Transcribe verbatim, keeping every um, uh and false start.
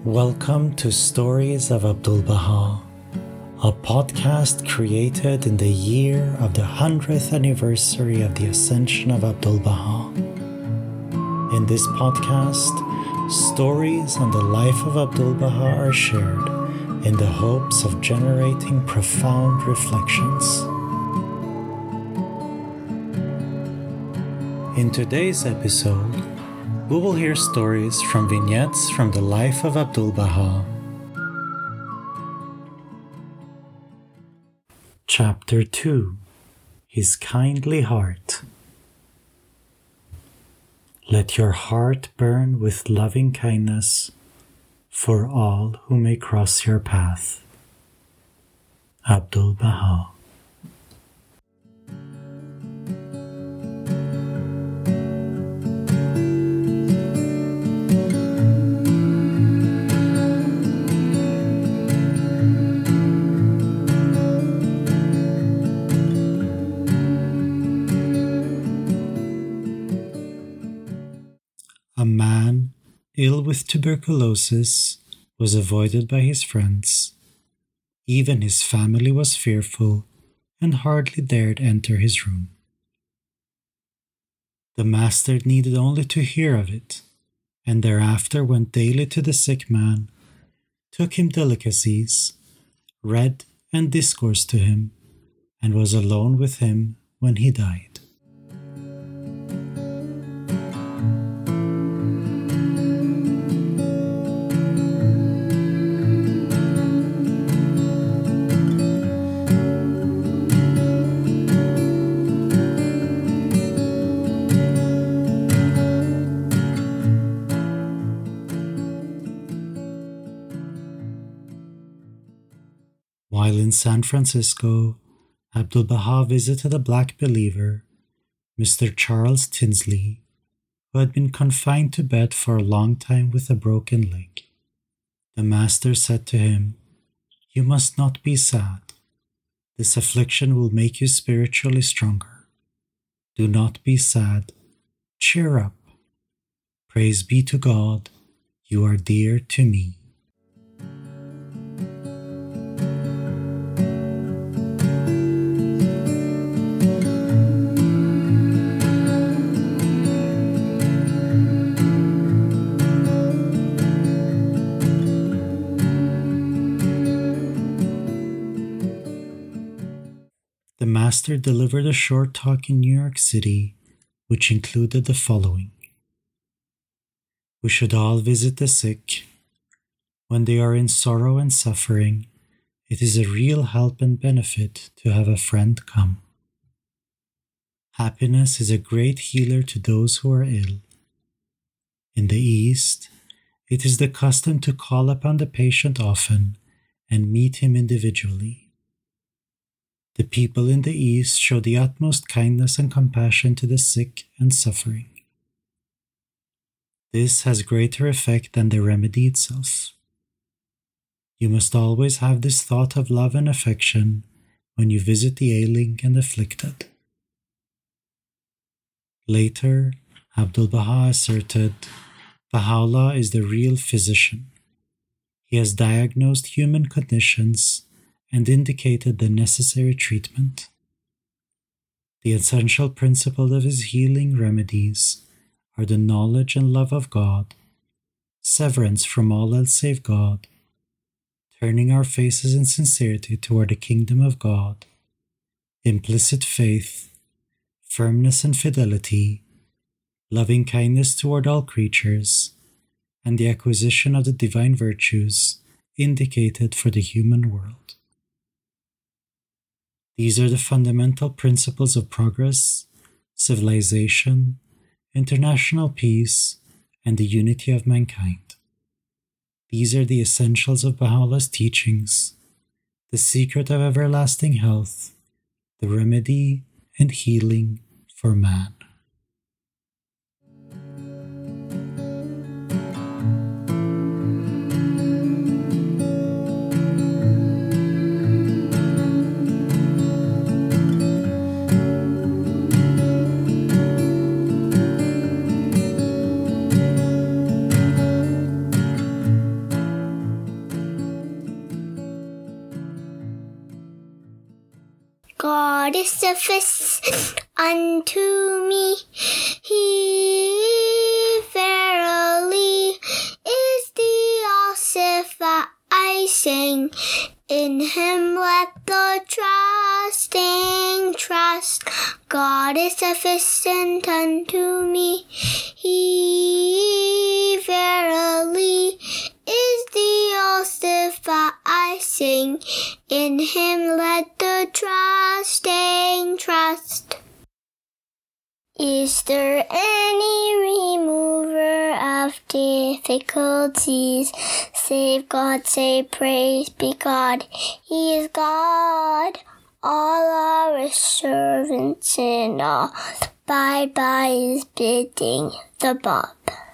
Welcome to Stories of Abdul Baha, a podcast created in the year of the hundredth anniversary of the Ascension of Abdul Baha. In this podcast, stories on the life of Abdul Baha are shared in the hopes of generating profound reflections. In today's episode, we will hear stories from vignettes from the life of Abdul Baha. Chapter two: His Kindly Heart. Let your heart burn with loving kindness for all who may cross your path. Abdul Baha. A man ill with tuberculosis was avoided by his friends. Even his family was fearful and hardly dared enter his room. The master needed only to hear of it, and thereafter went daily to the sick man, took him delicacies, read and discoursed to him, and was alone with him when he died. While in San Francisco, Abdul Baha visited a black believer, Mister Charles Tinsley, who had been confined to bed for a long time with a broken leg. The master said to him, "You must not be sad. This affliction will make you spiritually stronger. Do not be sad. Cheer up. Praise be to God. You are dear to me." The master delivered a short talk in New York City, which included the following: We should all visit the sick. When they are in sorrow and suffering, it is a real help and benefit to have a friend come. Happiness is a great healer to those who are ill. In the East, it is the custom to call upon the patient often and meet him individually. The people in the East show the utmost kindness and compassion to the sick and suffering. This has greater effect than the remedy itself. You must always have this thought of love and affection when you visit the ailing and afflicted. Later, Abdul Baha asserted, Baha'u'llah is the real physician. He has diagnosed human conditions and indicated the necessary treatment. The essential principles of his healing remedies are the knowledge and love of God, severance from all else save God, turning our faces in sincerity toward the kingdom of God, implicit faith, firmness and fidelity, loving kindness toward all creatures, and the acquisition of the divine virtues indicated for the human world. These are the fundamental principles of progress, civilization, international peace, and the unity of mankind. These are the essentials of Baha'u'llah's teachings, the secret of everlasting health, the remedy and healing for man. God is sufficient unto me. He verily is the all-sufficing. In him let the trusting trust. God is sufficient unto me. He verily is the all-sufficing. In him let the trusting trust. Is there any remover of difficulties? Save God, say praise be God. He is God. All are his servants and all abide by his bidding. The Bob.